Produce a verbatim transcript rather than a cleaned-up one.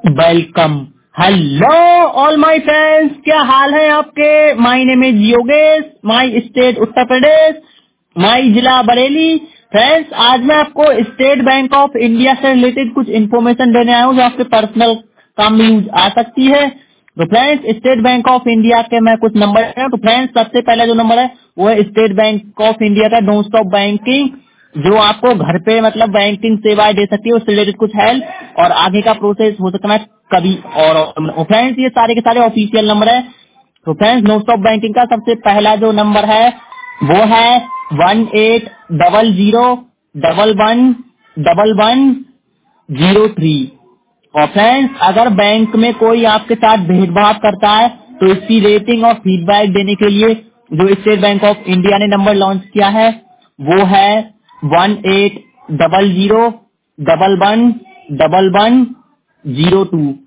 Welcome. Hello all my friends, क्या हाल है आपके? My name is Yogesh, my state Uttar Pradesh, my जिला बरेली। फ्रेंड्स, आज मैं आपको स्टेट बैंक ऑफ इंडिया से रिलेटेड कुछ इन्फॉर्मेशन देने आया हूँ जो आपके पर्सनल काम में यूज आ सकती है। तो friends, state bank of India के मैं कुछ नंबर है। तो फ्रेंड्स, सबसे पहला जो नंबर है वो है स्टेट बैंक ऑफ इंडिया का डोंट स्टॉप बैंकिंग, जो आपको घर पे मतलब बैंकिंग सेवाएं दे सकती है, उससे रिलेटेड कुछ हेल्प और आगे का प्रोसेस हो सकता है कभी। और फ्रेंड्स, ये सारे के सारे ऑफिशियल नंबर है। तो फ्रेंड्स, नो स्टॉप बैंकिंग का सबसे पहला जो नंबर है वो है one eight double zero double one double one zero three. और फ्रेंड्स, अगर बैंक में कोई आपके साथ भेदभाव करता है तो इसकी रेटिंग और फीडबैक देने के लिए जो स्टेट बैंक ऑफ इंडिया ने नंबर लॉन्च किया है वो है one eight double zero double one double one zero to.